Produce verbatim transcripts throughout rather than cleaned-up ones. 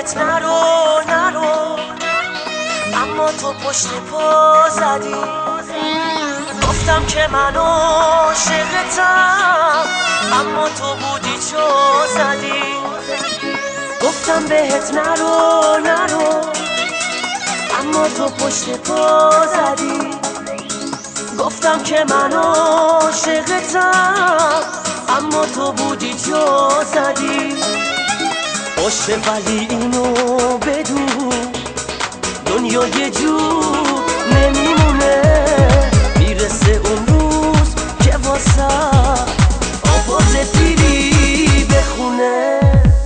بهت نرو نرو، اما تو پشت پا زدی. گفتم که من عاشقتم، اما تو بودی چو زدی. گفتم بهت نرو نرو، اما تو پشت پا زدی. گفتم که من عاشقتم، اما تو بودی چو زدی. باشه ولی اینو بدون، دنیا یه جور نمیمونه. میرسه اون روز که واسه آواز پیری بخونه.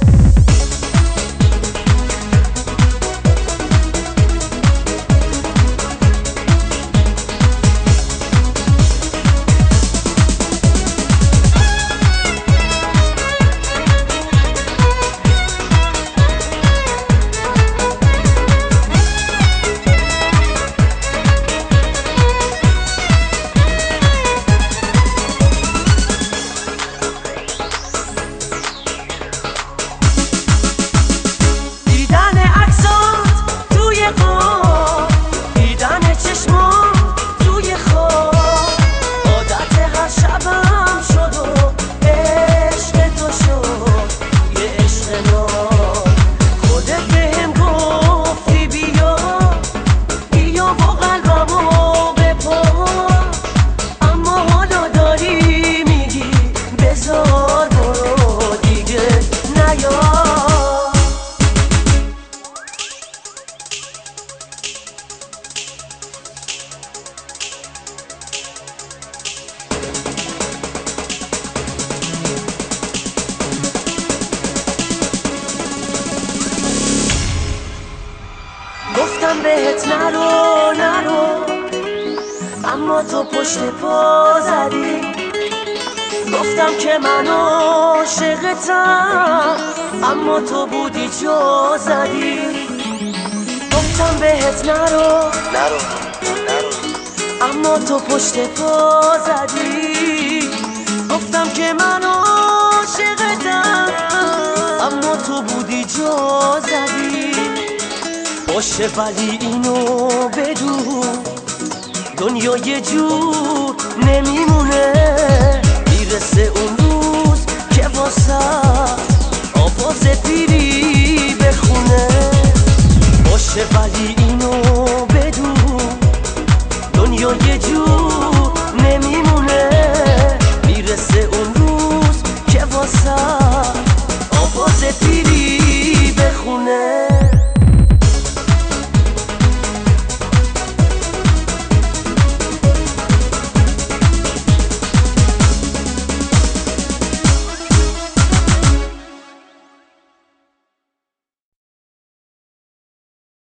گفتم بهت نرو نرو، اما تو پشت پا زدی. گفتم که من عاشقتم، اما تو بودی چو زدی. گفتم بهت نرو نرو نرو، اما تو پشت پا زدی. گفتم که من عاشقتم، اما تو بودی چو زدی. باشه ولی اینو بدون، دنیا یه جور نمیمونه. میرسه اون روز که واسه آواز پیری بخونه. باشه ولی اینو بدون، دنیا یه جور نمیمونه. میرسه اون روز که واسه آواز پیری